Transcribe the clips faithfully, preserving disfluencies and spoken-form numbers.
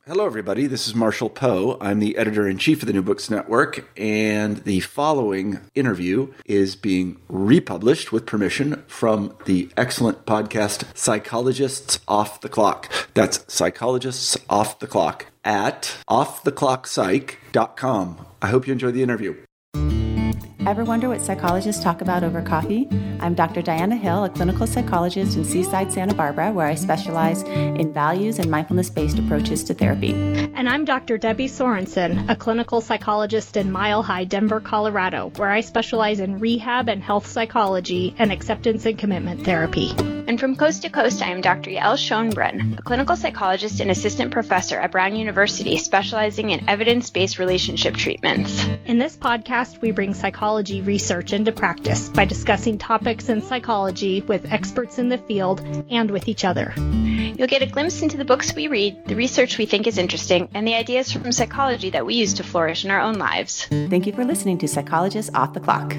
Hello, everybody. This is Marshall Poe. I'm the editor-in-chief of the New Books Network, and the following interview is being republished with permission from the excellent podcast Psychologists Off the Clock. That's Psychologists Off the Clock at off the clock psych dot com. I hope you enjoy the interview. Ever wonder what psychologists talk about over coffee? I'm Doctor Diana Hill, a clinical psychologist in Seaside, Santa Barbara, where I specialize in values and mindfulness-based approaches to therapy. And I'm Doctor Debbie Sorensen, a clinical psychologist in Mile High, Denver, Colorado, where I specialize in rehab and health psychology and acceptance and commitment therapy. And from coast to coast, I am Doctor Yael Schonbrun, a clinical psychologist and assistant professor at Brown University, specializing in evidence-based relationship treatments. In this podcast, we bring psychology research into practice by discussing topics in psychology with experts in the field and with each other. You'll get a glimpse into the books we read, the research we think is interesting, and the ideas from psychology that we use to flourish in our own lives. Thank you for listening to Psychologists Off the Clock.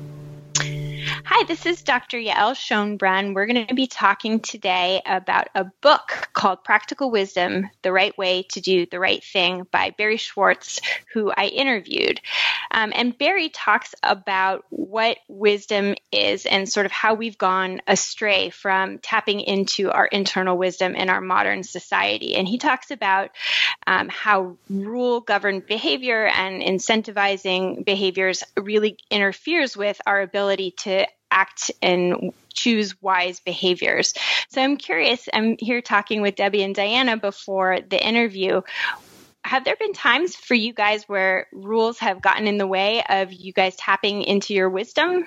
Hi, this is Doctor Yael Schonbrun. We're going to be talking today about a book called Practical Wisdom, The Right Way to Do the Right Thing by Barry Schwartz, who I interviewed. Um, and Barry talks about what wisdom is and sort of how we've gone astray from tapping into our internal wisdom in our modern society. And he talks about um, how rule-governed behavior and incentivizing behaviors really interferes with our ability to act and choose wise behaviors. So I'm curious, I'm here talking with Debbie and Diana before the interview. Have there been times for you guys where rules have gotten in the way of you guys tapping into your wisdom?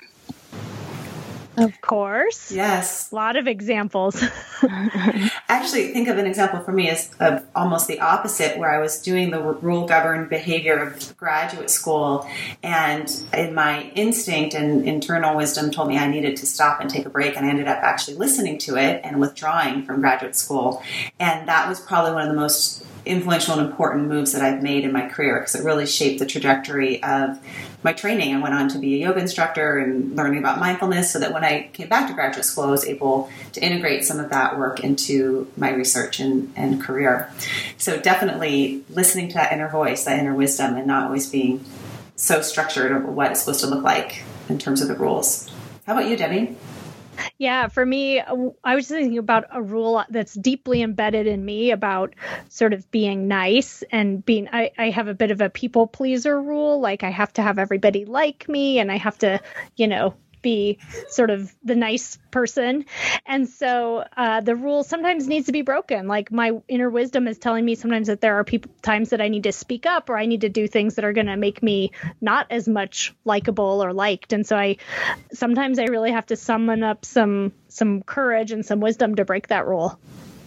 Of course. Yes. A lot of examples. Actually, think of an example for me as of almost the opposite, where I was doing the rule-governed behavior of graduate school, and in my instinct and internal wisdom told me I needed to stop and take a break, and I ended up actually listening to it and withdrawing from graduate school. And that was probably one of the most influential and important moves that I've made in my career, because it really shaped the trajectory of my training. I went on to be a yoga instructor and learning about mindfulness, so that when I came back to graduate school, I was able to integrate some of that work into my research and, and career. So definitely listening to that inner voice, that inner wisdom, and not always being so structured of what it's supposed to look like in terms of the rules. How about you, Debbie? Yeah, for me, I was thinking about a rule that's deeply embedded in me about sort of being nice and being, I, I have a bit of a people pleaser rule. Like I have to have everybody like me, and I have to, you know, be sort of the nice person. And so uh, the rule sometimes needs to be broken. Like my inner wisdom is telling me sometimes that there are people times that I need to speak up, or I need to do things that are going to make me not as much likable or liked. And so I sometimes I really have to summon up some some courage and some wisdom to break that rule.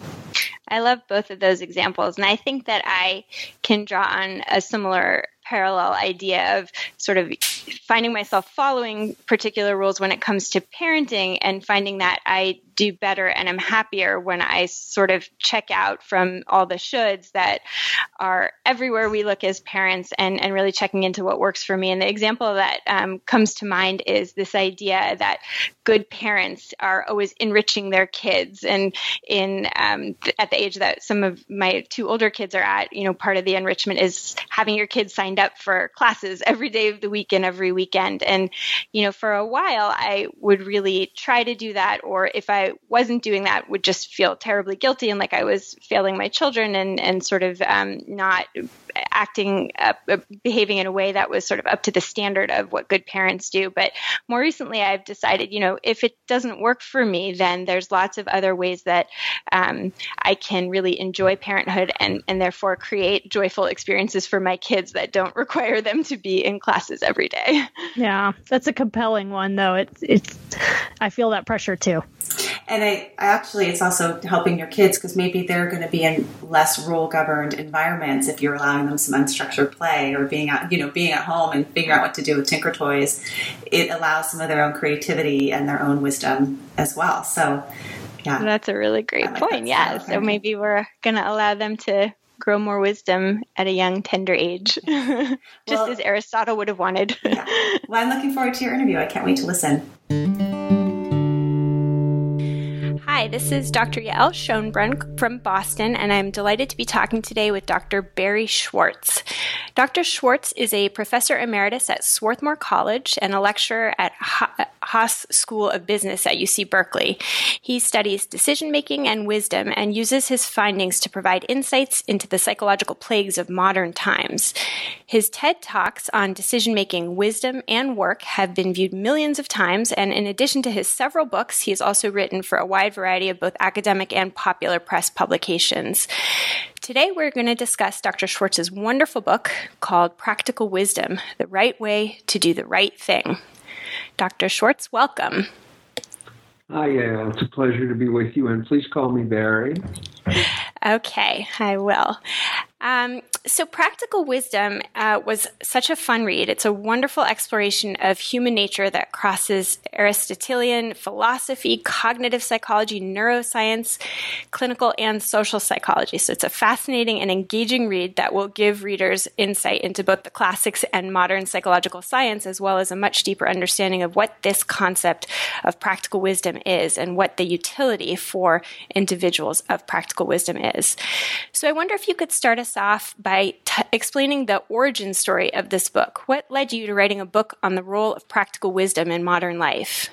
I love both of those examples. And I think that I can draw on a similar parallel idea of sort of finding myself following particular rules when it comes to parenting, and finding that I do better and I'm happier when I sort of check out from all the shoulds that are everywhere we look as parents, and, and really checking into what works for me. And the example that um, comes to mind is this idea that good parents are always enriching their kids. And in um, th- at the age that some of my two older kids are at, you know, part of the enrichment is having your kids signed up for classes every day of the week and every weekend. And, you know, for a while, I would really try to do that. Or if I wasn't doing that, would just feel terribly guilty and like I was failing my children, and, and sort of um, not acting, uh, behaving in a way that was sort of up to the standard of what good parents do. But more recently, I've decided, you know, if it doesn't work for me, then there's lots of other ways that um, I can really enjoy parenthood, and, and therefore create joyful experiences for my kids that don't require them to be in classes every day. Yeah, that's a compelling one, though. It's, it's, I feel that pressure too. And I, I actually, it's also helping your kids, because maybe they're going to be in less rule-governed environments if you're allowing them some unstructured play, or being out, you know, being at home and figuring out what to do with Tinker Toys. It allows some of their own creativity and their own wisdom as well. So, yeah, that's a really great like point. Yeah, so maybe we're going to allow them to grow more wisdom at a young, tender age, just well, as Aristotle would have wanted. Yeah. Well, I'm looking forward to your interview. I can't wait to listen. Hi, Hi, this is Doctor Yael Schonbrun from Boston, and I'm delighted to be talking today with Doctor Barry Schwartz. Doctor Schwartz is a professor emeritus at Swarthmore College and a lecturer at Haas School of Business at U C Berkeley. He studies decision-making and wisdom and uses his findings to provide insights into the psychological plagues of modern times. His TED Talks on decision-making, wisdom, and work have been viewed millions of times, and in addition to his several books, he has also written for a wide variety of both academic and popular press publications. Today, we're going to discuss Doctor Schwartz's wonderful book called Practical Wisdom, The Right Way to Do the Right Thing. Doctor Schwartz, welcome. Hi, yeah, it's a pleasure to be with you, and please call me Barry. Okay, I will. Um, so Practical Wisdom uh, was such a fun read. It's a wonderful exploration of human nature that crosses Aristotelian philosophy, cognitive psychology, neuroscience, clinical and social psychology. So it's a fascinating and engaging read that will give readers insight into both the classics and modern psychological science, as well as a much deeper understanding of what this concept of practical wisdom is and what the utility for individuals of practical wisdom is. So I wonder if you could start us off by t- explaining the origin story of this book. What led you to writing a book on the role of practical wisdom in modern life?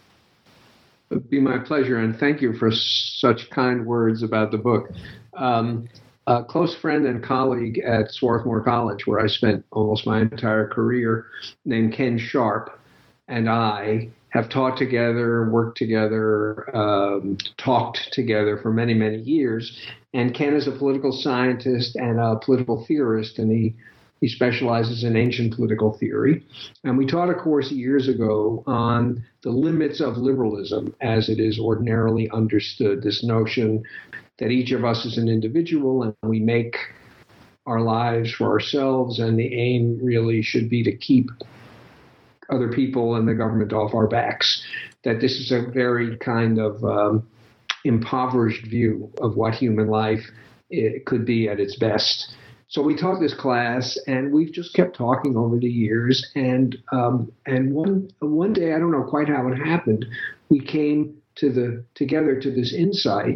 It would be my pleasure, and thank you for such kind words about the book. Um, a close friend and colleague at Swarthmore College, where I spent almost my entire career, named Ken Sharp, and I have taught together, worked together, um, talked together for many, many years. And Ken is a political scientist and a political theorist, and he, he specializes in ancient political theory. And we taught a course years ago on the limits of liberalism as it is ordinarily understood, this notion that each of us is an individual and we make our lives for ourselves, and the aim really should be to keep other people and the government off our backs, that this is a very kind of um, impoverished view of what human life it could be at its best. So we taught this class, and we've just kept talking over the years. And um, and one one day, I don't know quite how it happened, we came to the together to this insight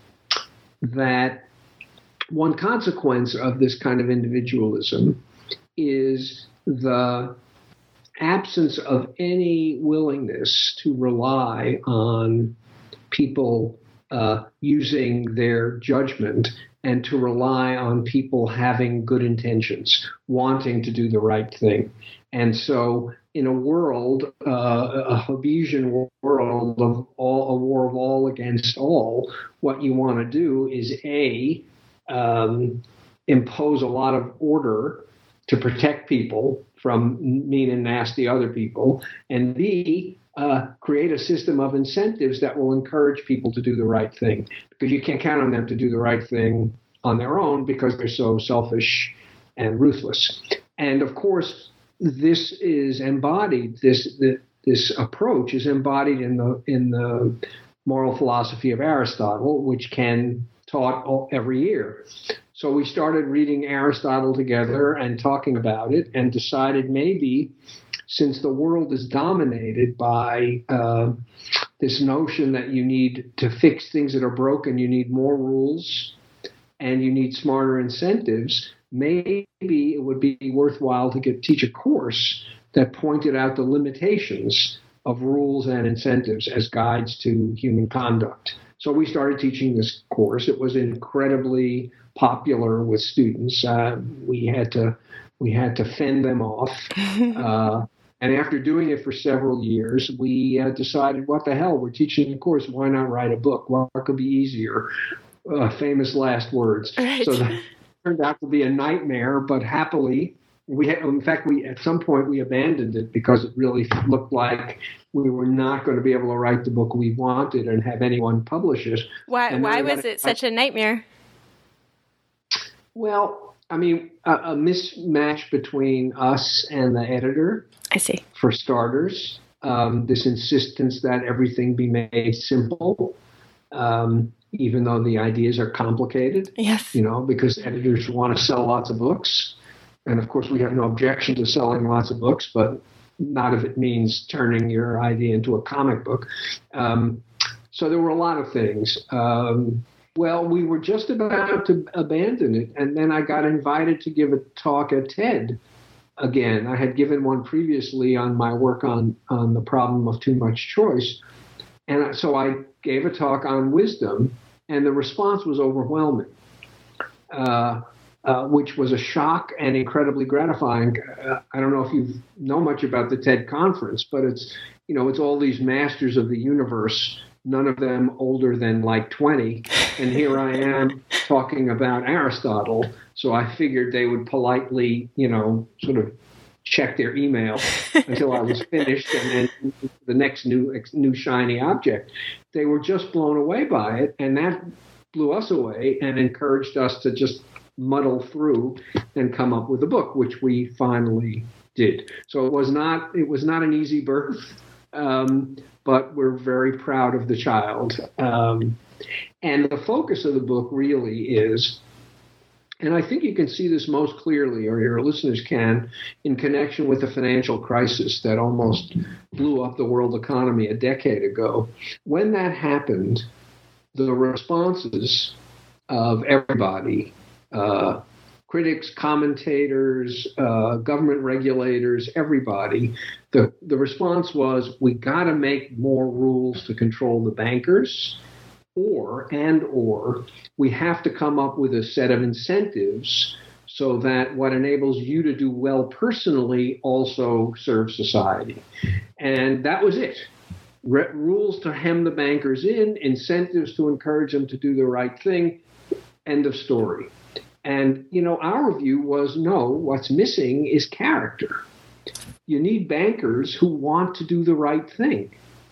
that one consequence of this kind of individualism is the absence of any willingness to rely on people uh, using their judgment, and to rely on people having good intentions, wanting to do the right thing. And so in a world, uh, a Hobbesian world of all, a war of all against all, what you want to do is A, um, impose a lot of order to protect people from mean and nasty other people, and B, uh, create a system of incentives that will encourage people to do the right thing, because you can't count on them to do the right thing on their own because they're so selfish and ruthless. And of course, this is embodied, this the, this approach is embodied in the in the moral philosophy of Aristotle, which Ken taught every year. So we started reading Aristotle together and talking about it, and decided maybe, since the world is dominated by uh, this notion that you need to fix things that are broken, you need more rules and you need smarter incentives, maybe it would be worthwhile to get, teach a course that pointed out the limitations of rules and incentives as guides to human conduct. So we started teaching this course. It was incredibly popular with students. Uh, we had to we had to fend them off. Uh, and after doing it for several years, we uh, decided, what the hell, we're teaching a course. Why not write a book? What could be easier? Uh, famous last words. Right. So that turned out to be a nightmare, but happily, we had, in fact, we at some point we abandoned it because it really looked like we were not going to be able to write the book we wanted and have anyone publish it. Why? Why was it such a nightmare? Well, I mean, a, a mismatch between us and the editor. I see. For starters, um, this insistence that everything be made simple, um, even though the ideas are complicated. Yes. You know, because editors want to sell lots of books. And of course, we have no objection to selling lots of books, but not if it means turning your idea into a comic book. Um, so there were a lot of things. Um, well, we were just about to abandon it, and then I got invited to give a talk at TED again. I had given one previously on my work on, on the problem of too much choice. And so I gave a talk on wisdom, and the response was overwhelming, uh, uh, which was a shock and incredibly gratifying. Uh, I don't know if you know much about the TED conference, but it's, you know, it's all these masters of the universe, none of them older than like twenty. And here I am talking about Aristotle. So I figured they would politely, you know, sort of check their email until I was finished, and then the next new new shiny object. They were just blown away by it, and that blew us away and encouraged us to just muddle through and come up with a book, which we finally did. So it was not it was not an easy birth, um, but we're very proud of the child. Um, and the focus of the book really is, and I think you can see this most clearly, or your listeners can, in connection with the financial crisis that almost blew up the world economy a decade ago. When that happened, the responses of everybody, uh, critics, commentators, uh, government regulators, everybody, the, the response was, we got to make more rules to control the bankers. Or, and or, we have to come up with a set of incentives so that what enables you to do well personally also serves society. And that was it. Re- rules to hem the bankers in, incentives to encourage them to do the right thing, end of story. And, you know, our view was, no, what's missing is character. You need bankers who want to do the right thing.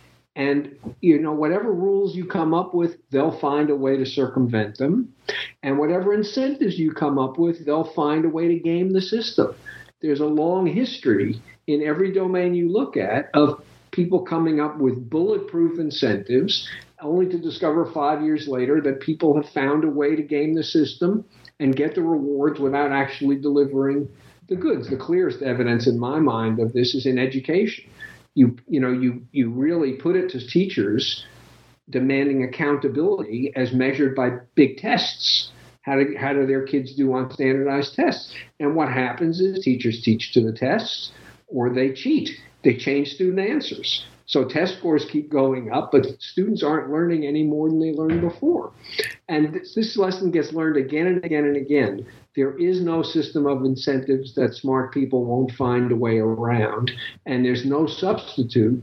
And, you know, whatever rules you come up with, they'll find a way to circumvent them. And whatever incentives you come up with, they'll find a way to game the system. There's a long history in every domain you look at of people coming up with bulletproof incentives, only to discover five years later that people have found a way to game the system and get the rewards without actually delivering the goods. The clearest evidence in my mind of this is in education. You you know, you, you really put it to teachers demanding accountability as measured by big tests. How do, how do their kids do on standardized tests? And what happens is teachers teach to the tests or they cheat. They change student answers. So test scores keep going up, but students aren't learning any more than they learned before. And this, this lesson gets learned again and again and again. There is no system of incentives that smart people won't find a way around. And there's no substitute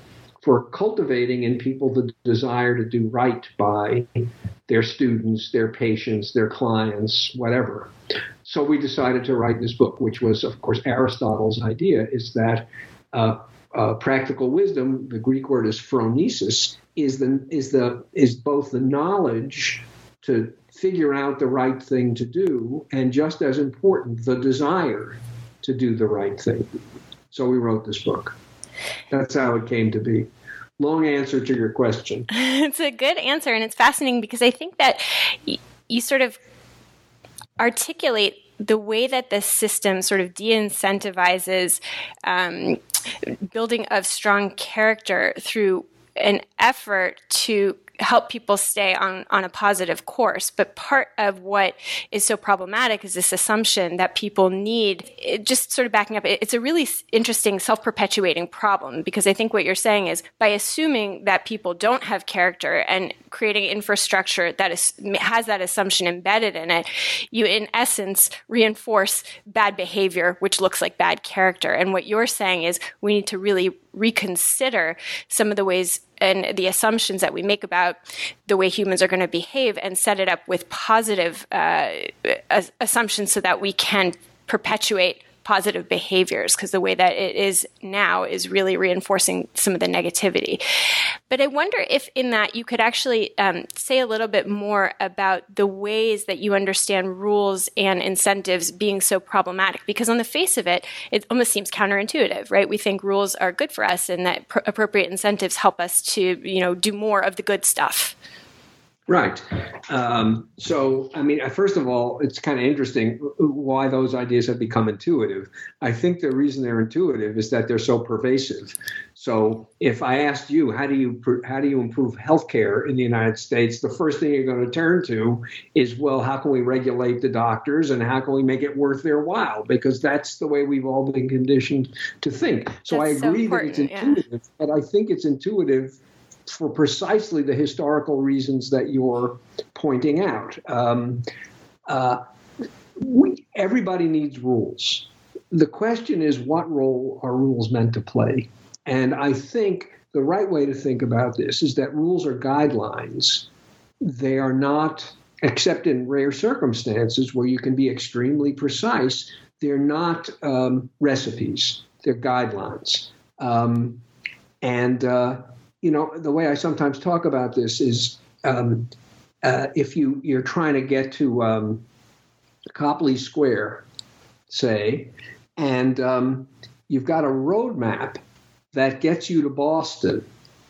for cultivating in people the desire to do right by their students, their patients, their clients, whatever. So we decided to write this book, which was, of course, Aristotle's idea, is that uh, uh, practical wisdom, the Greek word is phronesis, is the is the is both the knowledge to figure out the right thing to do, and just as important, the desire to do the right thing. So we wrote this book. That's how it came to be. Long answer to your question. It's a good answer, and it's fascinating because I think that y- you sort of articulate the way that the system sort of de-incentivizes um, building of strong character through an effort to help people stay on, on a positive course. But part of what is so problematic is this assumption that people need, it just sort of backing up, it, it's a really interesting self-perpetuating problem, because I think what you're saying is by assuming that people don't have character and creating infrastructure that is, has that assumption embedded in it, you in essence reinforce bad behavior, which looks like bad character. And what you're saying is we need to really reconsider some of the ways and the assumptions that we make about the way humans are going to behave and set it up with positive uh, assumptions so that we can perpetuate positive behaviors, because the way that it is now is really reinforcing some of the negativity. But I wonder if in that you could actually um, say a little bit more about the ways that you understand rules and incentives being so problematic, because on the face of it, it almost seems counterintuitive, right? We think rules are good for us and that pr- appropriate incentives help us to, you know, do more of the good stuff. Right. Um, so, I mean, first of all, it's kind of interesting why those ideas have become intuitive. I think the reason they're intuitive is that they're so pervasive. So, if I asked you, how do you how do you improve healthcare in the United States, the first thing you're going to turn to is, well, how can we regulate the doctors and how can we make it worth their while? Because that's the way we've all been conditioned to think. So, That's I agree so that it's intuitive, yeah. But I think it's intuitive for precisely the historical reasons that you're pointing out. Um, uh, we, everybody needs rules. The question is, what role are rules meant to play? And I think the right way to think about this is that rules are guidelines. They are not, except in rare circumstances where you can be extremely precise, they're not um, recipes. They're guidelines. Um, and uh, You know, the way I sometimes talk about this is um, uh, if you, you're trying to get to um, Copley Square, say, and um, you've got a roadmap that gets you to Boston,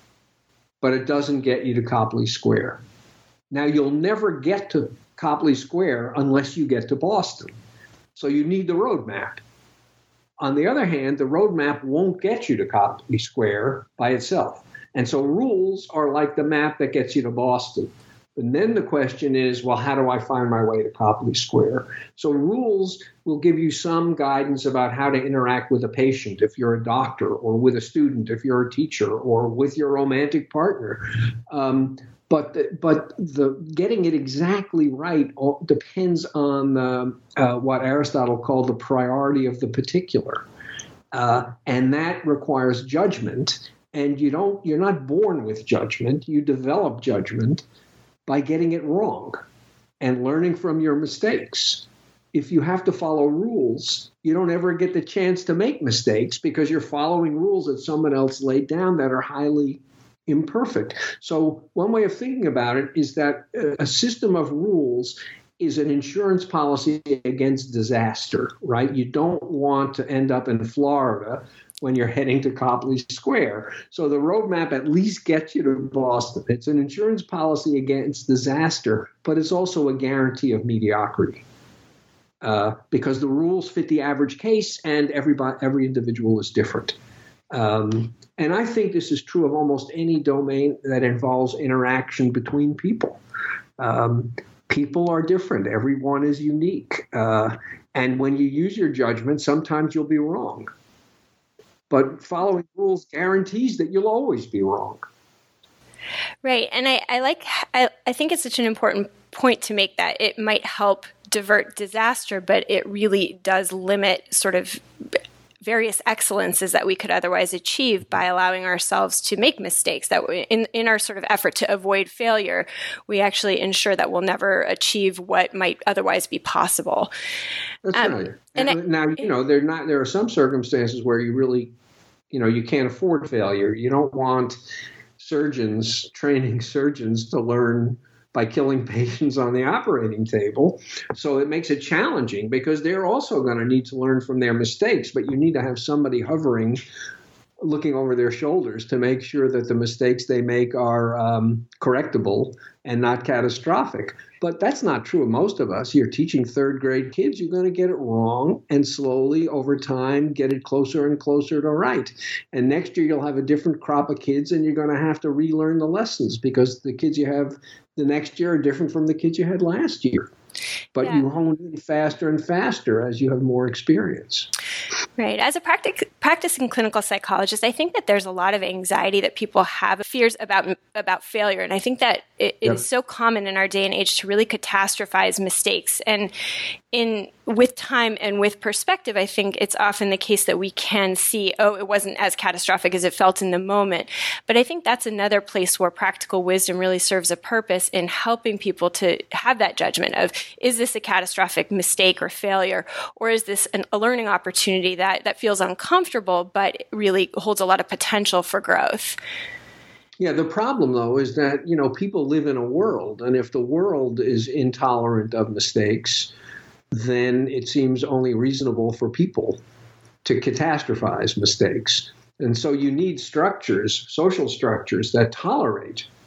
but it doesn't get you to Copley Square. Now, you'll never get to Copley Square unless you get to Boston. So you need the roadmap. On the other hand, the roadmap won't get you to Copley Square by itself. And so rules are like the map that gets you to Boston. And then the question is, well, how do I find my way to Copley Square? So rules will give you some guidance about how to interact with a patient if you're a doctor, or with a student if you're a teacher, or with your romantic partner. Um, but the, but the getting it exactly right depends on uh, uh, what Aristotle called the priority of the particular. Uh, and that requires judgment. And you don't, you're not born with judgment. You develop judgment by getting it wrong and learning from your mistakes. If you have to follow rules, you don't ever get the chance to make mistakes because you're following rules that someone else laid down that are highly imperfect. So one way of thinking about it is that a system of rules is an insurance policy against disaster, right? You don't want to end up in Florida when you're heading to Copley Square. So the roadmap at least gets you to Boston. It's an insurance policy against disaster, but it's also a guarantee of mediocrity uh, because the rules fit the average case and everybody, every individual is different. Um, and I think this is true of almost any domain that involves interaction between people. Um, people are different. Everyone is unique. Uh, and when you use your judgment, sometimes you'll be wrong. But following rules guarantees that you'll always be wrong. Right. And I, I like, I, I think it's such an important point to make that it might help divert disaster, but it really does limit sort of various excellences that we could otherwise achieve by allowing ourselves to make mistakes. That we, in, in our sort of effort to avoid failure, we actually ensure that we'll never achieve what might otherwise be possible. That's um, right. And, and I, now, you know, there not there are some circumstances where you really, you know, you can't afford failure. You don't want surgeons training surgeons to learn by killing patients on the operating table. So it makes it challenging because they're also going to need to learn from their mistakes, but you need to have somebody hovering, looking over their shoulders to make sure that the mistakes they make are um, correctable and not catastrophic. But that's not true of most of us. You're teaching third grade kids, you're going to get it wrong and slowly over time get it closer and closer to right. And next year you'll have a different crop of kids and you're going to have to relearn the lessons because the kids you have the next year are different from the kids you had last year. But yeah. You hone in faster and faster as you have more experience. Right. As a practic- practicing clinical psychologist, I think that there's a lot of anxiety that people have, fears about about failure. And I think that it, it yep. is so common in our day and age to really catastrophize mistakes. And in with time and with perspective, I think it's often the case that we can see, oh, it wasn't as catastrophic as it felt in the moment. But I think that's another place where practical wisdom really serves a purpose in helping people to have that judgment of, is this a catastrophic mistake or failure, or is this an, a learning opportunity that, that feels uncomfortable but really holds a lot of potential for growth? Yeah, the problem, though, is that, you know, people live in a world, and if the world is intolerant of mistakes, then it seems only reasonable for people to catastrophize mistakes. And so you need structures, social structures, that tolerate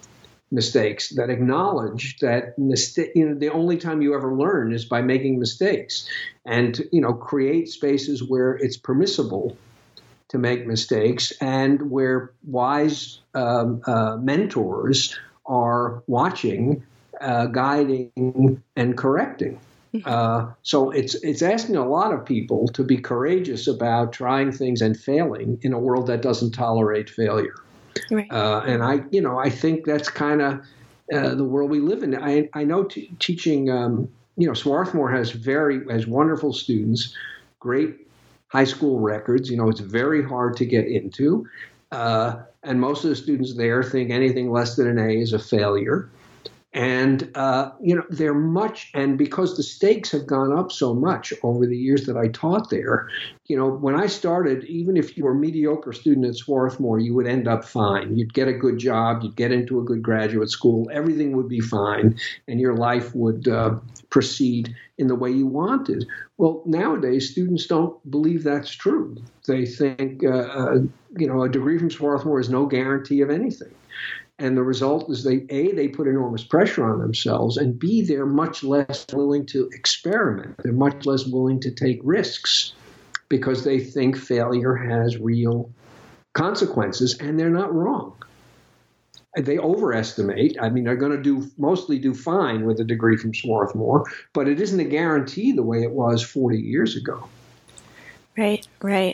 mistakes, that acknowledge that mistake, you know, the only time you ever learn is by making mistakes, and to, you know, create spaces where it's permissible to make mistakes and where wise um, uh, mentors are watching, uh, guiding, and correcting. Uh, so it's it's asking a lot of people to be courageous about trying things and failing in a world that doesn't tolerate failure. Right. Uh, and I, you know, I think that's kind of uh, the world we live in. I I know t- teaching, um, you know, Swarthmore has very has wonderful students, great high school records. You know, it's very hard to get into, uh, and most of the students there think anything less than an A is a failure. And, uh, you know, they're much, and because the stakes have gone up so much over the years that I taught there, you know, when I started, even if you were a mediocre student at Swarthmore, you would end up fine. You'd get a good job, you'd get into a good graduate school, everything would be fine, and your life would uh, proceed in the way you wanted. Well, nowadays, students don't believe that's true. They think, uh, uh, you know, a degree from Swarthmore is no guarantee of anything. And the result is they, A, they put enormous pressure on themselves, and B, they're much less willing to experiment. They're much less willing to take risks because they think failure has real consequences, and they're not wrong. They overestimate. I mean, they're going to do mostly do fine with a degree from Swarthmore, but it isn't a guarantee the way it was forty years ago. Right, right.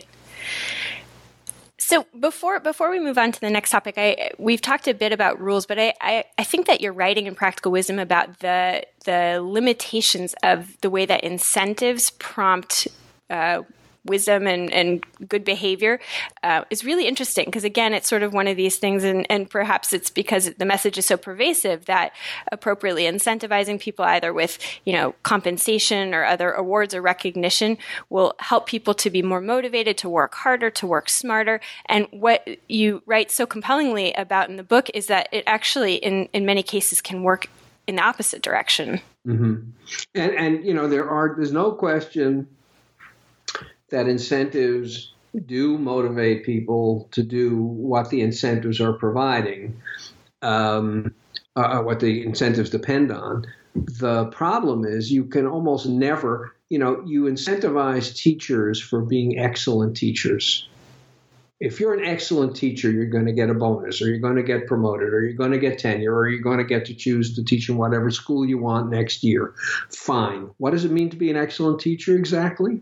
So before before we move on to the next topic, I we've talked a bit about rules, but I, I, I think that you're writing in Practical Wisdom about the the limitations of the way that incentives prompt uh, wisdom and, and good behavior uh, is really interesting because, again, it's sort of one of these things, and, and perhaps it's because the message is so pervasive that appropriately incentivizing people either with, you know, compensation or other awards or recognition will help people to be more motivated, to work harder, to work smarter. And what you write so compellingly about in the book is that it actually, in, in many cases, can work in the opposite direction. Mm-hmm. And, and, you know, there are, there's no question that incentives do motivate people to do what the incentives are providing, um, uh, what the incentives depend on. The problem is you can almost never, you know, you incentivize teachers for being excellent teachers. If you're an excellent teacher, you're going to get a bonus, or you're going to get promoted, or you're going to get tenure, or you're going to get to choose to teach in whatever school you want next year. Fine. What does it mean to be an excellent teacher exactly?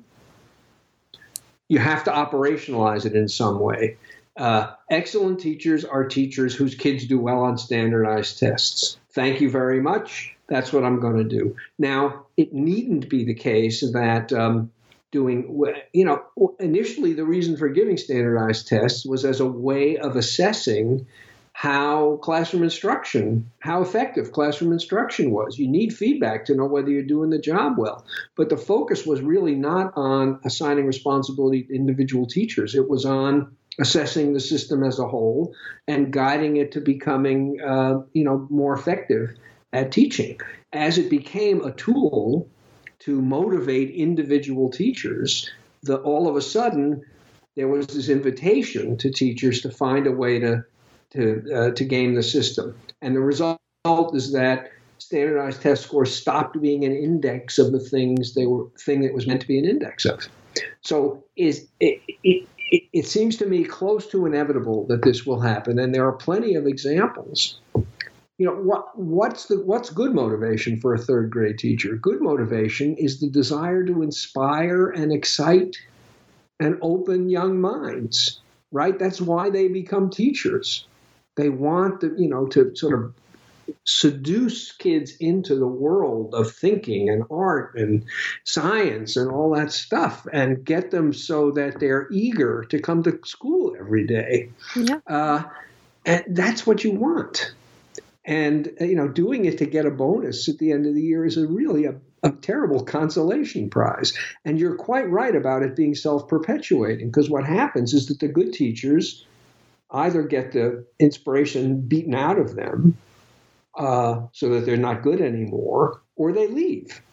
You have to operationalize it in some way. Uh, excellent teachers are teachers whose kids do well on standardized tests. Thank you very much. That's what I'm going to do. Now, it needn't be the case that um, doing, you know, initially the reason for giving standardized tests was as a way of assessing how classroom instruction, how effective classroom instruction was. You need feedback to know whether you're doing the job well. But the focus was really not on assigning responsibility to individual teachers. It was on assessing the system as a whole and guiding it to becoming, uh, you know, more effective at teaching. As it became a tool to motivate individual teachers, the, all of a sudden there was this invitation to teachers to find a way to to uh, to game the system. And the result is that standardized test scores stopped being an index of the things they were thing that was meant to be an index of. So is it, it, it, it seems to me close to inevitable that this will happen, and there are plenty of examples. You know, what what's the what's good motivation for a third grade teacher? Good motivation is the desire to inspire and excite and open young minds, right? That's why they become teachers. They want to, you know, to sort of seduce kids into the world of thinking and art and science and all that stuff, and get them so that they're eager to come to school every day. Yeah. Uh, and that's what you want. And, you know, doing it to get a bonus at the end of the year is a really a, a terrible consolation prize. And you're quite right about it being self-perpetuating, because what happens is that the good teachers either get the inspiration beaten out of them uh, so that they're not good anymore, or they leave.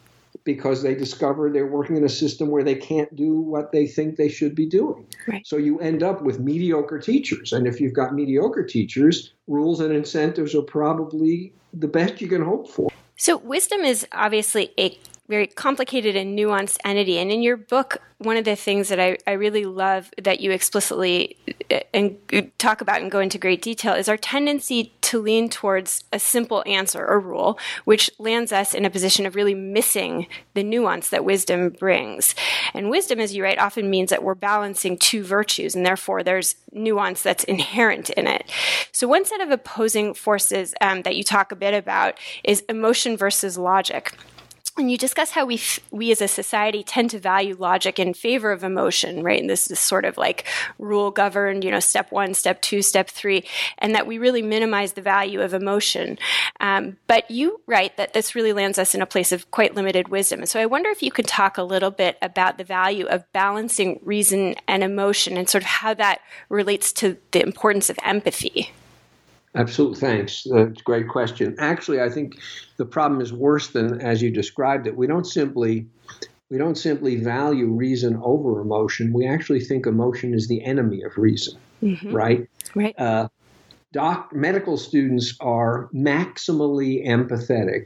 because they discover they're working in a system where they can't do what they think they should be doing. Right. So you end up with mediocre teachers. And if you've got mediocre teachers, rules and incentives are probably the best you can hope for. So wisdom is obviously a very complicated and nuanced entity. And in your book, one of the things that I, I really love that you explicitly and talk about and go into great detail is our tendency to lean towards a simple answer or rule, which lands us in a position of really missing the nuance that wisdom brings. And wisdom, as you write, often means that we're balancing two virtues, and therefore there's nuance that's inherent in it. So one set of opposing forces um, that you talk a bit about is emotion versus logic. And you discuss how we we as a society tend to value logic in favor of emotion, right? And this is sort of like rule governed, you know, step one, step two, step three, and that we really minimize the value of emotion. Um, but you write that this really lands us in a place of quite limited wisdom. So I wonder if you could talk a little bit about the value of balancing reason and emotion and sort of how that relates to the importance of empathy. Absolutely. Thanks. That's a great question. Actually, I think the problem is worse than as you described it. We don't simply we don't simply value reason over emotion. We actually think emotion is the enemy of reason, mm-hmm. right? Right. Uh, doc, medical students are maximally empathetic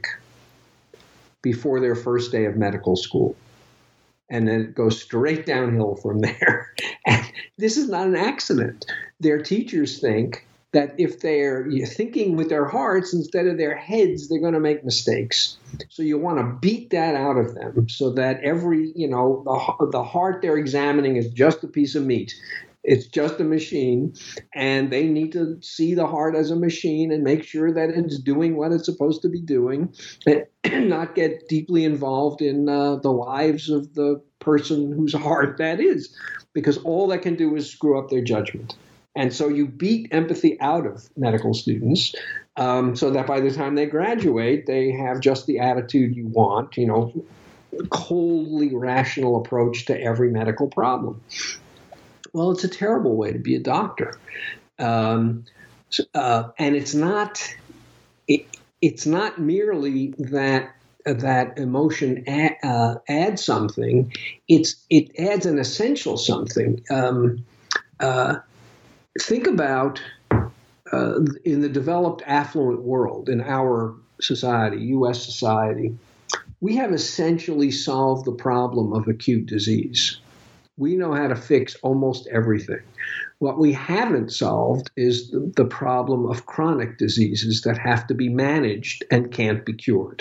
before their first day of medical school. And then it goes straight downhill from there. And this is not an accident. Their teachers think that if they're thinking with their hearts instead of their heads, they're going to make mistakes. So you want to beat that out of them so that every, you know, the, the heart they're examining is just a piece of meat. It's just a machine, and they need to see the heart as a machine and make sure that it's doing what it's supposed to be doing and not get deeply involved in uh, the lives of the person whose heart that is, because all that can do is screw up their judgment. And so you beat empathy out of medical students um, so that by the time they graduate, they have just the attitude you want, you know, coldly rational approach to every medical problem. Well, it's a terrible way to be a doctor. Um, uh, and it's not it, it's not merely that that emotion add, uh, adds something. It's it adds an essential something. Um, uh, Think about uh, in the developed affluent world, in our society, U S society, we have essentially solved the problem of acute disease. We know how to fix almost everything. What we haven't solved is the, the problem of chronic diseases that have to be managed and can't be cured.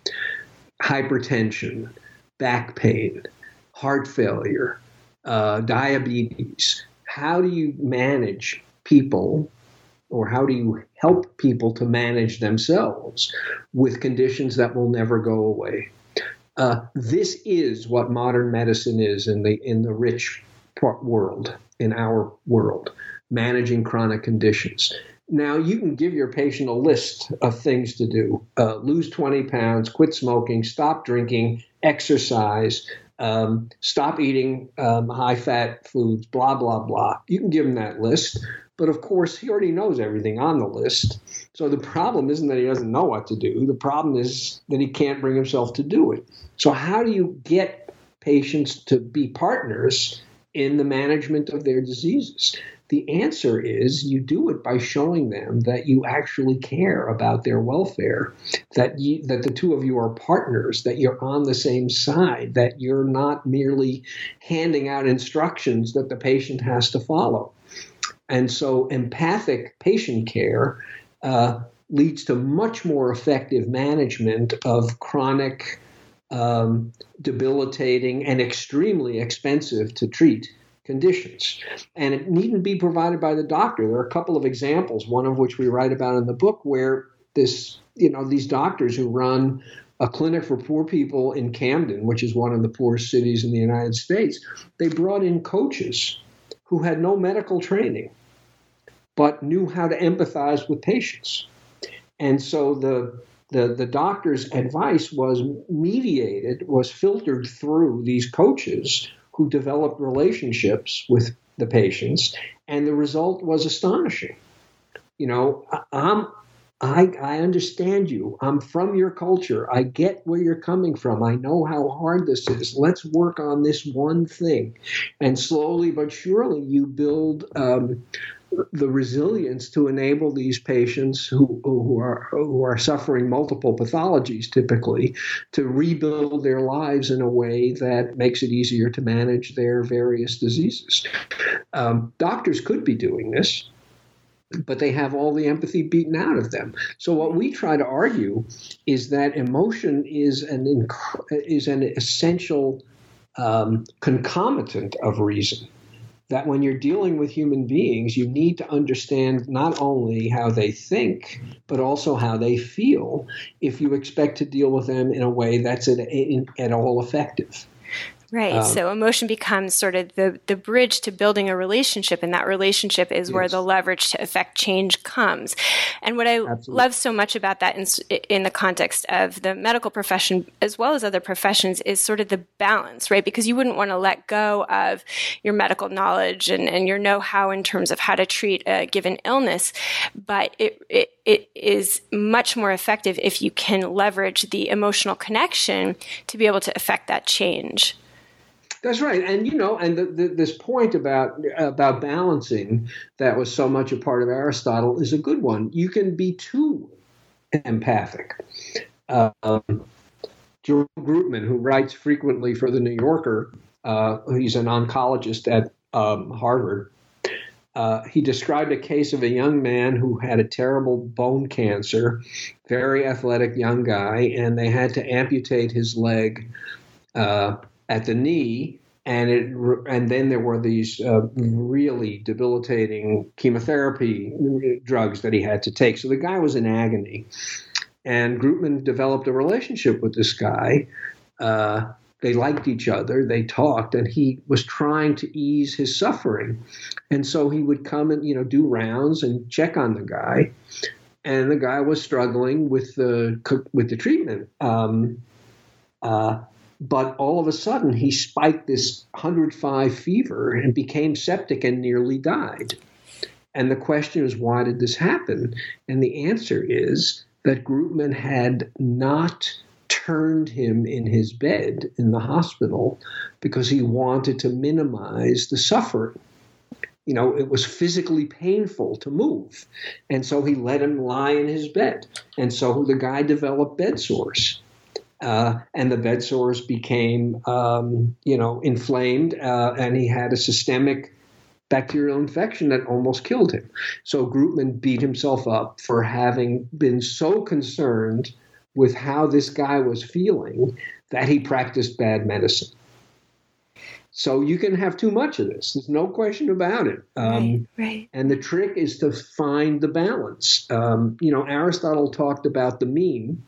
Hypertension, back pain, heart failure, uh, diabetes. How do you manage people, or how do you help people to manage themselves with conditions that will never go away? Uh, this is what modern medicine is in the in the rich world, in our world, managing chronic conditions. Now, you can give your patient a list of things to do: uh, lose twenty pounds, quit smoking, stop drinking, exercise, Um, stop eating um, high-fat foods, blah, blah, blah. You can give him that list. But, of course, he already knows everything on the list. So the problem isn't that he doesn't know what to do. The problem is that he can't bring himself to do it. So how do you get patients to be partners in the management of their diseases? The answer is you do it by showing them that you actually care about their welfare, that you, that the two of you are partners, that you're on the same side, that you're not merely handing out instructions that the patient has to follow. And so empathic patient care uh, leads to much more effective management of chronic, um, debilitating, and extremely expensive to treat conditions. And it needn't be provided by the doctor. There are a couple of examples, one of which we write about in the book, where this, you know, these doctors who run a clinic for poor people in Camden, which is one of the poorest cities in the United States, they brought in coaches who had no medical training, but knew how to empathize with patients. And so the the, the doctor's advice was mediated, was filtered through these coaches who developed relationships with the patients, and the result was astonishing. You know, I'm I, I understand you. I'm from your culture. I get where you're coming from. I know how hard this is. Let's work on this one thing. And slowly but surely you build um, the resilience to enable these patients who, who are who are suffering multiple pathologies typically to rebuild their lives in a way that makes it easier to manage their various diseases. Um, doctors could be doing this, but they have all the empathy beaten out of them. So what we try to argue is that emotion is an inc- is an essential um, concomitant of reason. That when you're dealing with human beings, you need to understand not only how they think, but also how they feel if you expect to deal with them in a way that's at, in, at all effective. Right. Um, so emotion becomes sort of the, the bridge to building a relationship, and that relationship is yes. where the leverage to affect change comes. And what I Absolutely. love so much about that in, in the context of the medical profession, as well as other professions, is sort of the balance, right? Because you wouldn't want to let go of your medical knowledge and, and your know-how in terms of how to treat a given illness, but it, it it is much more effective if you can leverage the emotional connection to be able to affect that change. That's right. And, you know, and the, the, this point about about balancing that was so much a part of Aristotle is a good one. You can be too empathic. Um, Joel Grootman, who writes frequently for The New Yorker, uh, he's an oncologist at um, Harvard. Uh, he described a case of a young man who had a terrible bone cancer, very athletic young guy, and they had to amputate his leg uh at the knee, and it, and then there were these uh, really debilitating chemotherapy drugs that he had to take. So the guy was in agony, and Grootman developed a relationship with this guy. Uh, they liked each other, they talked, and he was trying to ease his suffering. And so he would come and, you know, do rounds and check on the guy, and the guy was struggling with the with the treatment. Um, uh, But all of a sudden, he spiked this one hundred five fever and became septic and nearly died. And the question is, why did this happen? And the answer is that Grootman had not turned him in his bed in the hospital because he wanted to minimize the suffering. You know, it was physically painful to move. And so he let him lie in his bed. And so the guy developed bed sores. Uh, and the bed sores became, um, you know, inflamed, uh, and he had a systemic bacterial infection that almost killed him. So Grootman beat himself up for having been so concerned with how this guy was feeling that he practiced bad medicine. So you can have too much of this. There's no question about it. Um, right, right. And the trick is to find the balance. Um, you know, Aristotle talked about the mean,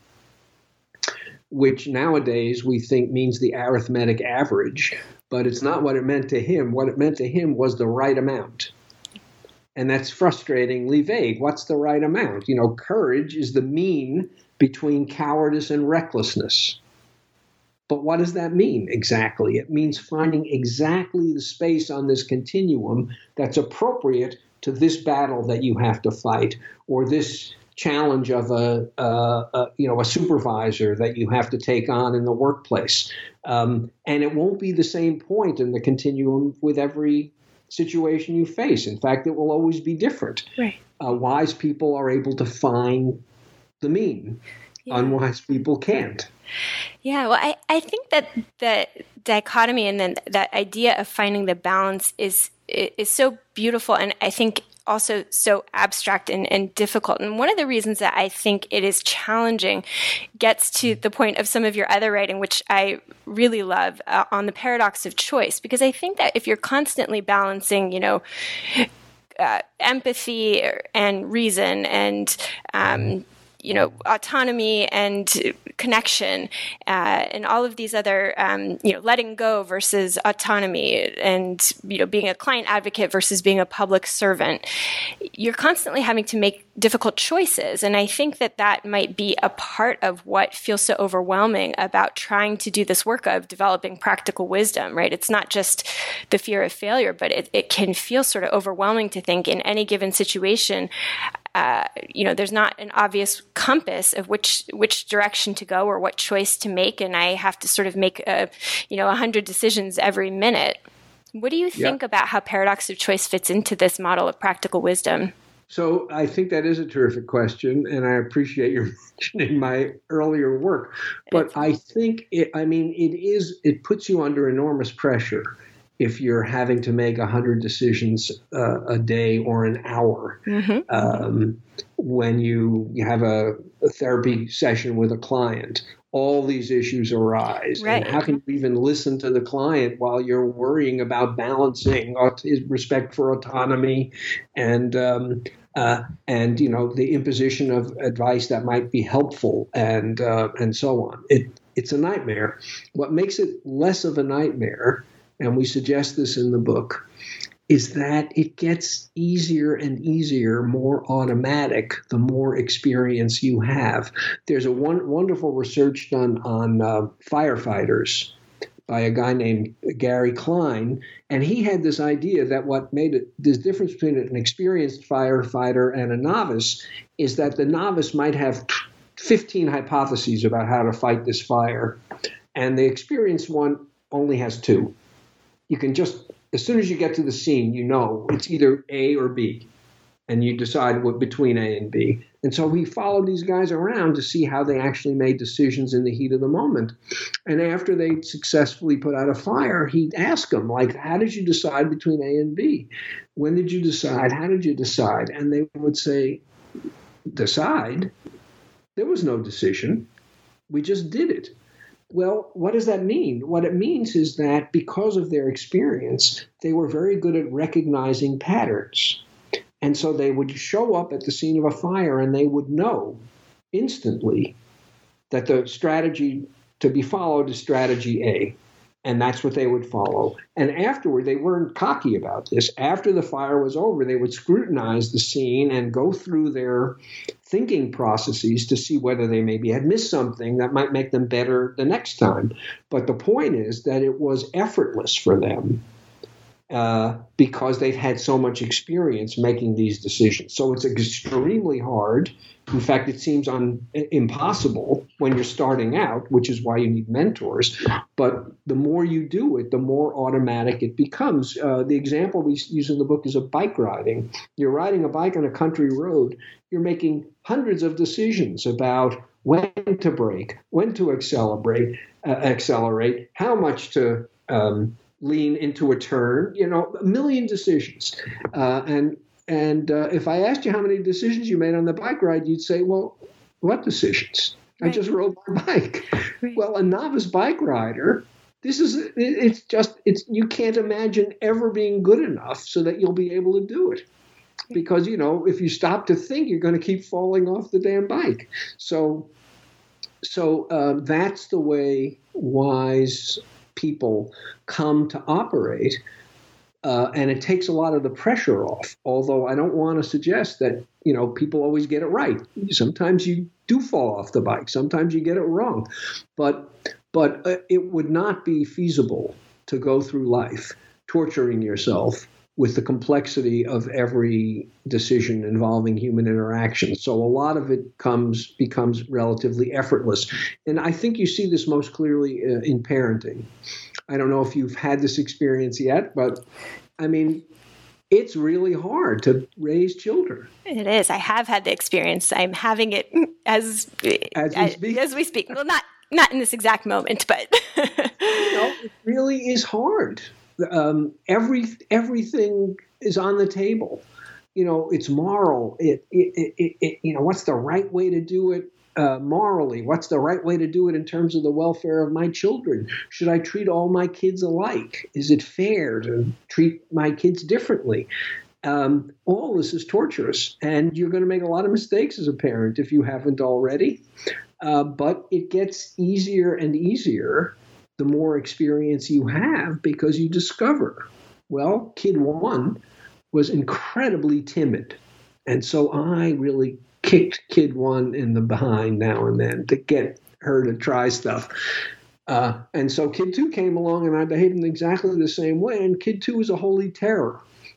which nowadays we think means the arithmetic average, but it's not what it meant to him. What it meant to him was the right amount. And that's frustratingly vague. What's the right amount? You know, courage is the mean between cowardice and recklessness. But what does that mean exactly? It means finding exactly the space on this continuum that's appropriate to this battle that you have to fight, or this challenge of a, a, a you know a supervisor that you have to take on in the workplace, um, and it won't be the same point in the continuum with every situation you face. In fact, it will always be different. Right. Uh, wise people are able to find the mean. Yeah. Unwise people can't. Yeah, well, I, I think that the dichotomy and then that idea of finding the balance is is so beautiful, and I think also so abstract and, and difficult. And one of the reasons that I think it is challenging gets to the point of some of your other writing, which I really love, uh, on the paradox of choice. Because I think that if you're constantly balancing, you know, uh, empathy and reason and, um, you know, autonomy and connection, uh, and all of these other, um, you know, letting go versus autonomy, and, you know, being a client advocate versus being a public servant, you're constantly having to make difficult choices. And I think that that might be a part of what feels so overwhelming about trying to do this work of developing practical wisdom, right? It's not just the fear of failure, but it, it can feel sort of overwhelming to think in any given situation, uh, you know, there's not an obvious compass of which which direction to go or what choice to make, and I have to sort of make a, you know, a hundred decisions every minute. What do you think yeah. about how paradox of choice fits into this model of practical wisdom? So I think that is a terrific question, and I appreciate your mentioning my earlier work. But I think, it, I mean, it is, it puts you under enormous pressure if you're having to make one hundred decisions uh, a day or an hour. Mm-hmm. Um, when you, you have a, a therapy session with a client, all these issues arise. Right. And how can you even listen to the client while you're worrying about balancing respect for autonomy and, um, uh, and you know, the imposition of advice that might be helpful and uh, and so on. It It's a nightmare. What makes it less of a nightmare, and we suggest this in the book, is that it gets easier and easier, more automatic, the more experience you have. There's a one, wonderful research done on uh, firefighters by a guy named Gary Klein, and he had this idea that what made it, this difference between an experienced firefighter and a novice is that the novice might have fifteen hypotheses about how to fight this fire, and the experienced one only has two. You can just, as soon as you get to the scene, you know it's either A or B, and you decide what between A and B. And so we followed these guys around to see how they actually made decisions in the heat of the moment. And after they successfully put out a fire, he'd ask them, like, how did you decide between A and B? When did you decide? How did you decide? And they would say, decide? There was no decision. We just did it. Well, what does that mean? What it means is that because of their experience, they were very good at recognizing patterns. And so they would show up at the scene of a fire and they would know instantly that the strategy to be followed is strategy A. And that's what they would follow. And afterward, they weren't cocky about this. After the fire was over, they would scrutinize the scene and go through their thinking processes to see whether they maybe had missed something that might make them better the next time. But the point is that it was effortless for them uh, because they've had so much experience making these decisions. So it's extremely hard. In fact, it seems un- impossible when you're starting out, which is why you need mentors. But the more you do it, the more automatic it becomes. Uh, the example we use in the book is of bike riding. You're riding a bike on a country road. You're making hundreds of decisions about when to brake, when to accelerate, uh, accelerate, how much to um, lean into a turn. You know, a million decisions. Uh, and And uh, if I asked you how many decisions you made on the bike ride, you'd say, well, what decisions? Right. I just rode my bike. Right. Well, a novice bike rider, this is, it's just, it's, you can't imagine ever being good enough so that you'll be able to do it. Because, you know, if you stop to think, you're going to keep falling off the damn bike. So, so uh, that's the way wise people come to operate. Uh, and it takes a lot of the pressure off, although I don't want to suggest that, you know, people always get it right. Sometimes you do fall off the bike. Sometimes you get it wrong. But but uh, it would not be feasible to go through life torturing yourself with the complexity of every decision involving human interaction. So a lot of it comes becomes relatively effortless. And I think you see this most clearly uh, in parenting. I don't know if you've had this experience yet, but I mean, it's really hard to raise children. It is. I have had the experience. I'm having it as as we speak. As we speak. Well, not not in this exact moment, but you know, it really is hard. Um, every everything is on the table. You know, it's moral. It, it, it, it you know, what's the right way to do it? Uh, morally, what's the right way to do it in terms of the welfare of my children? Should I treat all my kids alike? Is it fair to treat my kids differently? Um, all this is torturous, and you're going to make a lot of mistakes as a parent if you haven't already. Uh, but it gets easier and easier the more experience you have, because you discover, well, kid one was incredibly timid. And so I really kicked kid one in the behind now and then to get her to try stuff. Uh, and so kid two came along and I behaved in exactly the same way. And kid two is a holy terror.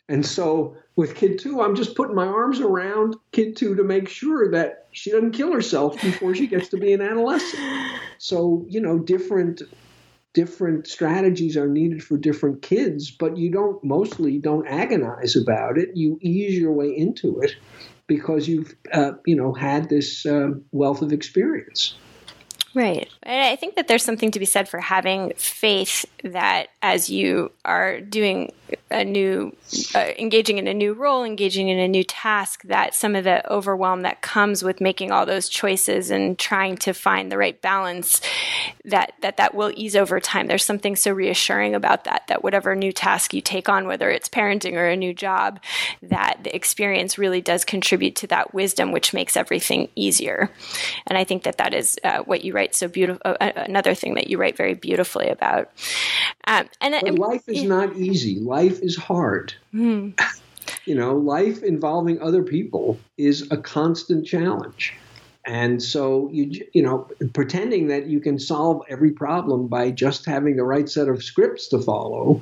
And so with kid two, I'm just putting my arms around kid two to make sure that she doesn't kill herself before she gets to be an adolescent. So, you know, different different strategies are needed for different kids, but you don't mostly don't agonize about it. You ease your way into it because you've, uh, you know, had this uh, wealth of experience. Right. And I think that there's something to be said for having faith that as you are doing a new, uh, engaging in a new role, engaging in a new task, that some of the overwhelm that comes with making all those choices and trying to find the right balance, that that, that will ease over time. There's something so reassuring about that, that whatever new task you take on, whether it's parenting or a new job, that the experience really does contribute to that wisdom, which makes everything easier. And I think that that is uh, what you write so beautiful. Uh, another thing that you write very beautifully about. Um, and but life is not easy. Life is hard. Mm. You know, life involving other people is a constant challenge. And so, you you know, pretending that you can solve every problem by just having the right set of scripts to follow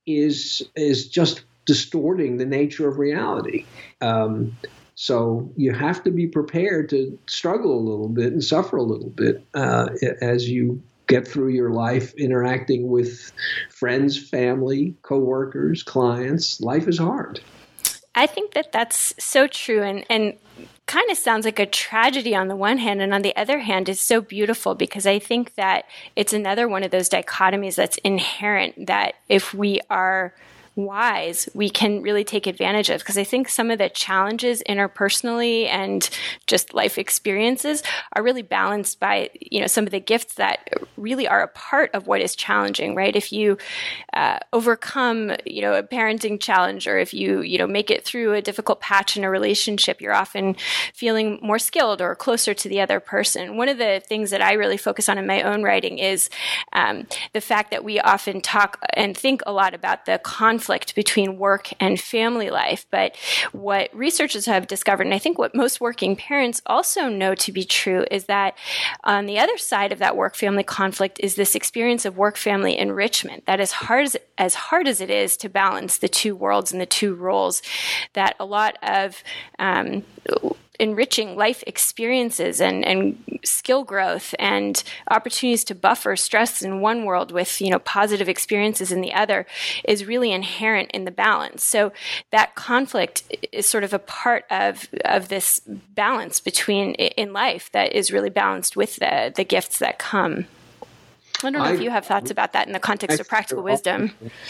is is just distorting the nature of reality. Um, so you have to be prepared to struggle a little bit and suffer a little bit uh, as you get through your life interacting with friends, family, coworkers, clients. Life is hard. I think that that's so true, and, and kind of sounds like a tragedy on the one hand, and on the other hand is so beautiful, because I think that it's another one of those dichotomies that's inherent, that if we are wise, we can really take advantage of. Because I think some of the challenges interpersonally and just life experiences are really balanced by, you know, some of the gifts that really are a part of what is challenging, right? If you uh, overcome, you know, a parenting challenge, or if you, you know, make it through a difficult patch in a relationship, you're often feeling more skilled or closer to the other person. One of the things that I really focus on in my own writing is um, the fact that we often talk and think a lot about the conflict between work and family life. But what researchers have discovered, and I think what most working parents also know to be true, is that on the other side of that work-family conflict is this experience of work-family enrichment. That is hard as, as hard as it is to balance the two worlds and the two roles, that a lot of um, enriching life experiences and, and skill growth and opportunities to buffer stress in one world with, you know, positive experiences in the other is really inherent in the balance. So that conflict is sort of a part of, of this balance between in life that is really balanced with the, the gifts that come. I don't know I, if you have thoughts about that in the context I, of practical wisdom.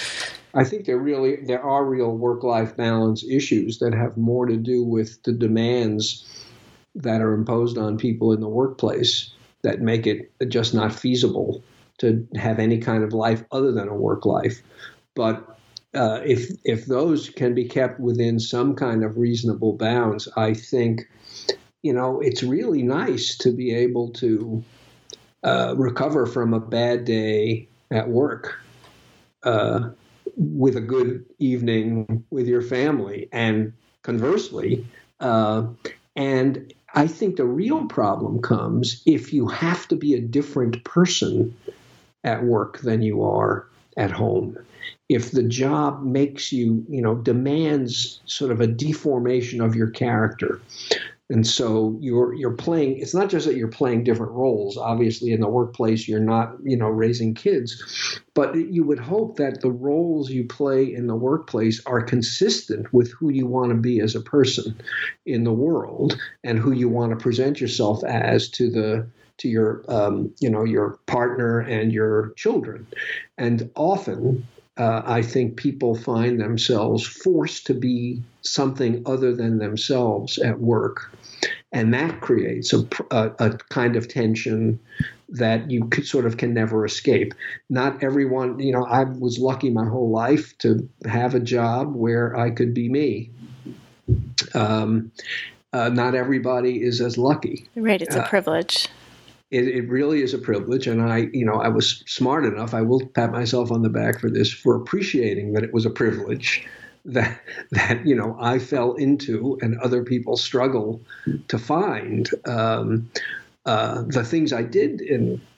I think there really there are real work-life balance issues that have more to do with the demands that are imposed on people in the workplace that make it just not feasible to have any kind of life other than a work life. But uh, if if those can be kept within some kind of reasonable bounds, I think, you know, it's really nice to be able to uh, recover from a bad day at work Uh, with a good evening with your family, and conversely. Uh, and I think the real problem comes if you have to be a different person at work than you are at home. If the job makes you, you know, demands sort of a deformation of your character. And so you're you're playing, it's not just that you're playing different roles. Obviously, in the workplace, you're not, you know, raising kids, but you would hope that the roles you play in the workplace are consistent with who you want to be as a person in the world and who you want to present yourself as to the to your, um, you know, your partner and your children. And often, Uh, I think people find themselves forced to be something other than themselves at work. And that creates a, a, a kind of tension that you could, sort of can never escape. Not everyone, you know, I was lucky my whole life to have a job where I could be me. Um, uh, not everybody is as lucky. Right, it's a uh, privilege. It, it really is a privilege, and I, you know, I was smart enough. I will pat myself on the back for this, for appreciating that it was a privilege that that you know I fell into, and other people struggle to find. Um, uh, the things I did in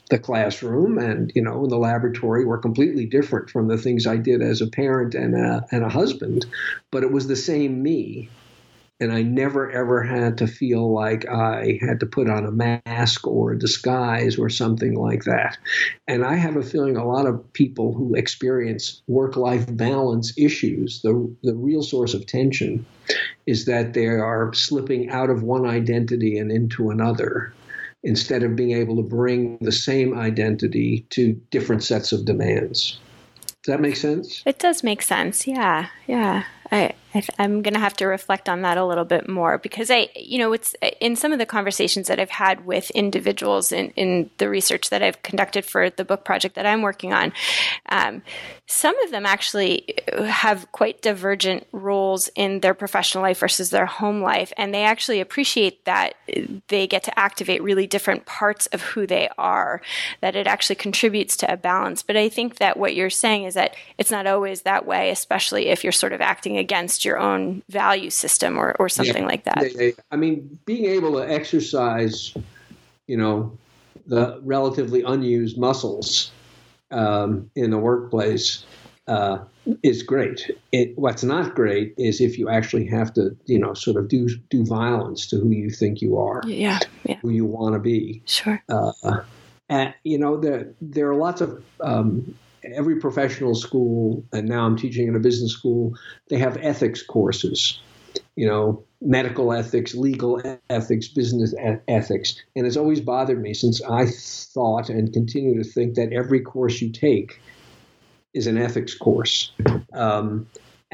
the classroom and, you know, in the laboratory were completely different from the things I did as a parent and a, and a husband, but it was the same me. And I never, ever had to feel like I had to put on a mask or a disguise or something like that. And I have a feeling a lot of people who experience work-life balance issues, the, the real source of tension is that they are slipping out of one identity and into another, instead of being able to bring the same identity to different sets of demands. Does that make sense? It does make sense. Yeah. Yeah. I, I, I'm going to have to reflect on that a little bit more because I, you know, it's in some of the conversations that I've had with individuals in, in the research that I've conducted for the book project that I'm working on. Um, some of them actually have quite divergent roles in their professional life versus their home life. And they actually appreciate that they get to activate really different parts of who they are, that it actually contributes to a balance. But I think that what you're saying is that it's not always that way, especially if you're sort of acting against your own value system or, or something yeah. like that. Yeah, yeah. I mean, being able to exercise, you know, the relatively unused muscles um, in the workplace uh, is great. It, what's not great is if you actually have to, you know, sort of do do violence to who you think you are, yeah, yeah. who you want to be. Sure. Uh, and, you know, there, there are lots of um, every professional school, and now I'm teaching in a business school, they have ethics courses, you know, medical ethics, legal ethics, business ethics. And it's always bothered me since I thought and continue to think that every course you take is an ethics course. Um,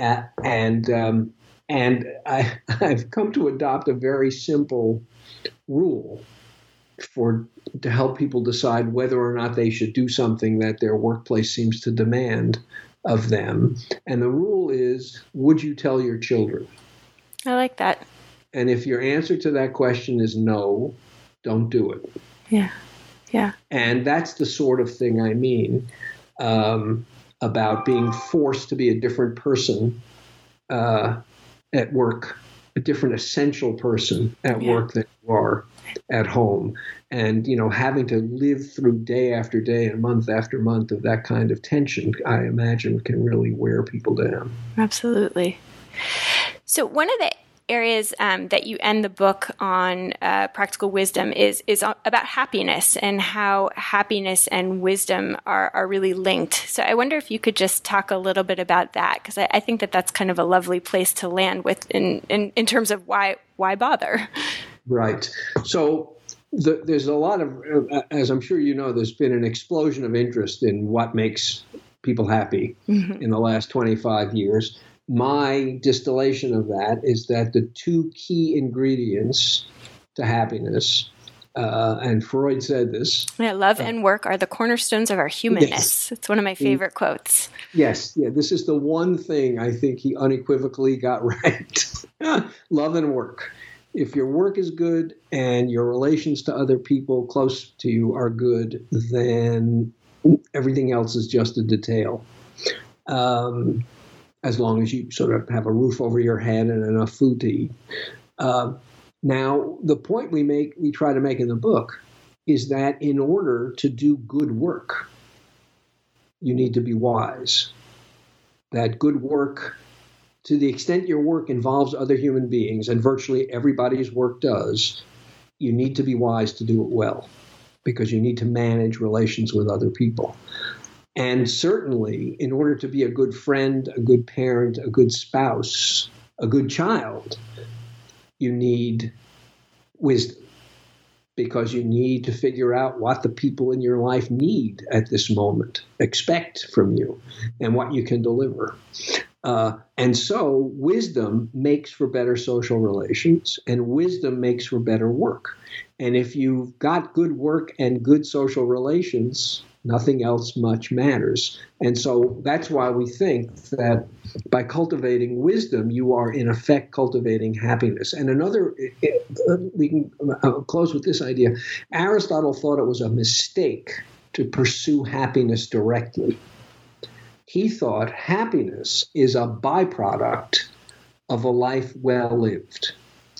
and um, and I, I've come to adopt a very simple rule for to help people decide whether or not they should do something that their workplace seems to demand of them. And the rule is, would you tell your children? I like that. And if your answer to that question is no, don't do it. Yeah. Yeah. And that's the sort of thing I mean um, about being forced to be a different person uh, at work, a different essential person at yeah. work than you are at home. And, you know, having to live through day after day and month after month of that kind of tension, I imagine can really wear people down. Absolutely. So one of the areas um, that you end the book on, uh, Practical Wisdom, is is about happiness and how happiness and wisdom are, are really linked. So I wonder if you could just talk a little bit about that, because I, I think that that's kind of a lovely place to land with in, in, in terms of why why bother. Right. So the, there's a lot of, uh, as I'm sure you know, there's been an explosion of interest in what makes people happy mm-hmm. in the last twenty-five years. My distillation of that is that the two key ingredients to happiness, uh, and Freud said this. Yeah, love uh, and work are the cornerstones of our humanness. Yes. It's one of my favorite quotes. Yes, yeah, this is the one thing I think he unequivocally got right. Love and work. If your work is good and your relations to other people close to you are good, then everything else is just a detail. Um, as long as you sort of have a roof over your head and enough food to eat. Uh, now, the point we make, we try to make in the book is that in order to do good work, you need to be wise. That good work, to the extent your work involves other human beings, and virtually everybody's work does, you need to be wise to do it well, because you need to manage relations with other people. And certainly, in order to be a good friend, a good parent, a good spouse, a good child, you need wisdom, because you need to figure out what the people in your life need at this moment, expect from you, and what you can deliver. Uh, and so wisdom makes for better social relations, and wisdom makes for better work. And if you've got good work and good social relations, nothing else much matters. And so that's why we think that by cultivating wisdom, you are in effect cultivating happiness. And another, we can close with this idea. Aristotle thought it was a mistake to pursue happiness directly. He thought happiness is a byproduct of a life well lived.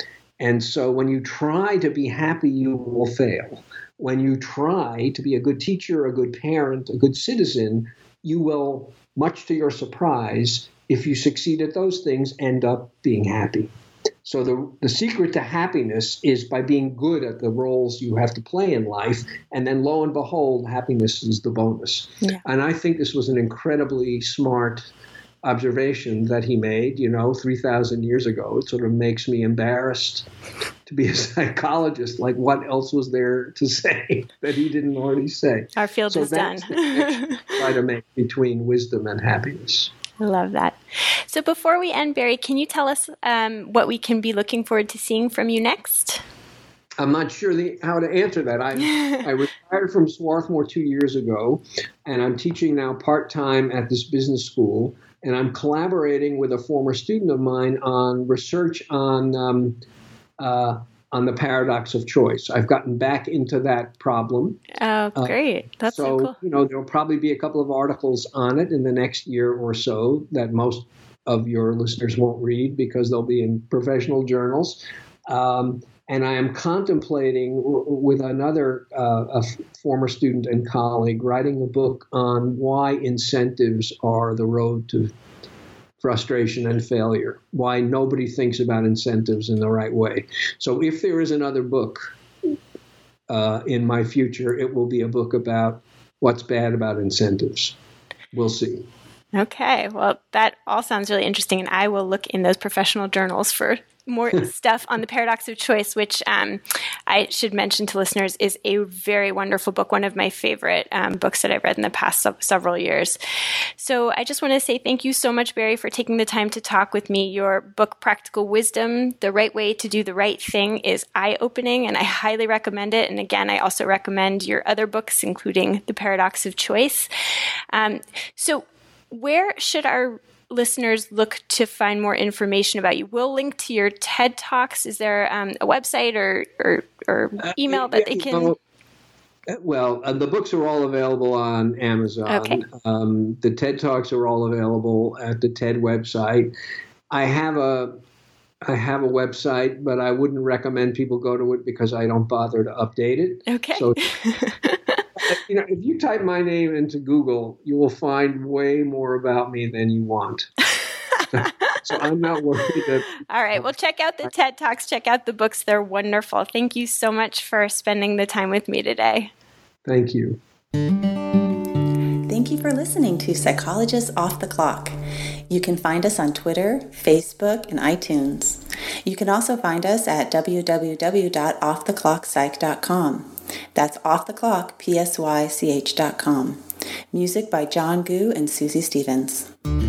And so when you try to be happy, you will fail. When you try to be a good teacher, a good parent, a good citizen, you will, much to your surprise, if you succeed at those things, end up being happy. So the, the secret to happiness is by being good at the roles you have to play in life. And then lo and behold, happiness is the bonus. Yeah. And I think this was an incredibly smart observation that he made, you know, three thousand years ago. It sort of makes me embarrassed to be a psychologist. Like, what else was there to say that he didn't already say? Our field so is done. I try to make between wisdom and happiness. I love that. So before we end, Barry, can you tell us um, what we can be looking forward to seeing from you next? I'm not sure the, how to answer that. I, I retired from Swarthmore two years ago, and I'm teaching now part-time at this business school, and I'm collaborating with a former student of mine on research on um, uh, on the paradox of choice. I've gotten back into that problem. Oh, great. That's uh, so, so cool. You know, there'll probably be a couple of articles on it in the next year or so that most of your listeners won't read because they'll be in professional journals. Um, and I am contemplating w- with another uh, a f- former student and colleague writing a book on why incentives are the road to frustration and failure, why nobody thinks about incentives in the right way. So if there is another book uh, in my future, it will be a book about what's bad about incentives. We'll see. Okay. Well, that all sounds really interesting, and I will look in those professional journals for more stuff on the paradox of choice, which um, I should mention to listeners is a very wonderful book, one of my favorite um, books that I've read in the past se- several years. So I just want to say thank you so much, Barry, for taking the time to talk with me. Your book, Practical Wisdom, The Right Way to Do the Right Thing, is eye-opening, and I highly recommend it. And again, I also recommend your other books, including The Paradox of Choice. Um, so where should our listeners look to find more information about you? We'll link to your TED Talks. Is there um, a website or, or, or email that they can... Uh, well, uh, the books are all available on Amazon. Okay. Um, the TED Talks are all available at the TED website. I have a I have a website, but I wouldn't recommend people go to it because I don't bother to update it. Okay. So, you know, if you type my name into Google, you will find way more about me than you want. So I'm not worried that... All right. Well, check out the TED Talks. Check out the books. They're wonderful. Thank you so much for spending the time with me today. Thank you. Thank you for listening to Psychologists Off the Clock. You can find us on Twitter, Facebook, and iTunes. You can also find us at w w w dot off the clock psych dot com. That's off the clock, P S Y C H dot com. Music by John Gu and Susie Stevens.